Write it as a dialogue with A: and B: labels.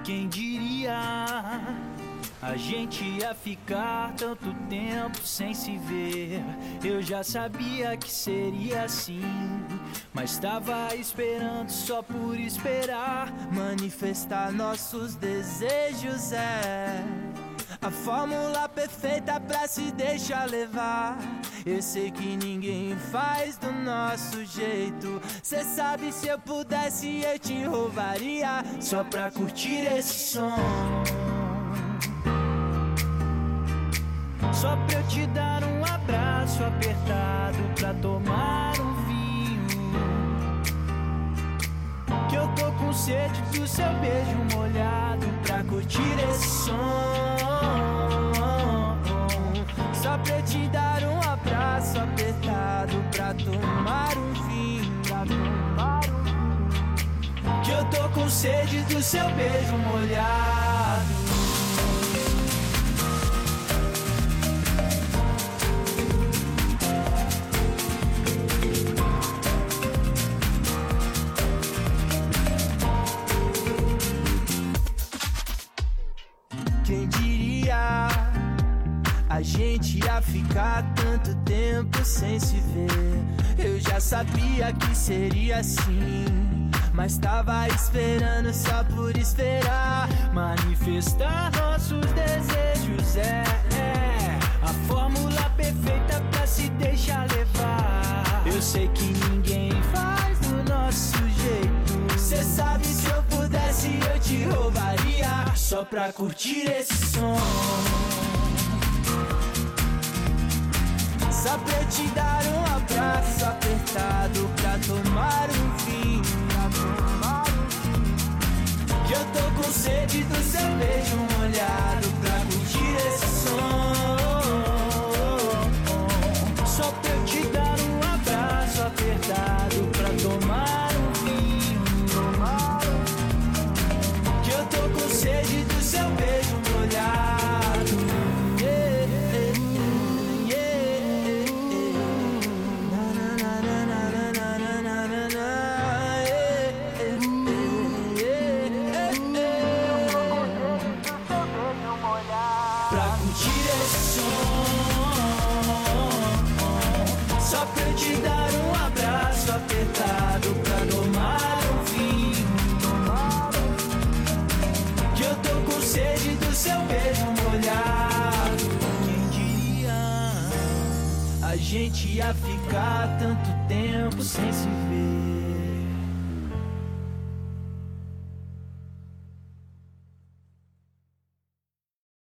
A: Quem diria, a gente ia ficar tanto tempo sem se ver. Eu já sabia que seria assim, mas tava esperando só por esperar.
B: Manifestar nossos desejos é a fórmula perfeita pra se deixar levar. Eu sei que ninguém faz do nosso jeito. Cê sabe, se eu pudesse eu te roubaria,
A: só pra curtir esse som, só pra eu te dar um abraço apertado, pra tomar um vinho. Que eu tô com sede do seu beijo molhado, pra curtir esse som,
B: só pra eu te dar um abraço apertado, pra tomar um vinho, pra tomar um vinho.
A: Que eu tô com sede do seu beijo molhado.
B: Quem diria, a gente ia ficar tanto tempo sem se ver. Eu já sabia que seria assim, mas tava esperando só por esperar.
A: Manifestar nossos desejos é a fórmula perfeita pra se deixar levar. Eu sei que ninguém faz do nosso jeito.
B: Cê sabe, se eu pudesse eu te roubaria,
A: só pra curtir esse som,
B: só pra eu te dar um abraço apertado, pra tomar um vinho, pra tomar um vinho.
A: Que eu tô com sede do seu beijo molhado, pra curtir esse som, só pra eu te dar um abraço apertado, pra tomar um vinho. Que eu tô com sede do seu beijo molhado. Pra curtir esse som, só pra eu te dar um abraço apertado, pra tomar um vinho. Que eu tô com sede do seu beijo molhado. Quem diria, a gente ia ficar tanto tempo sem se ver.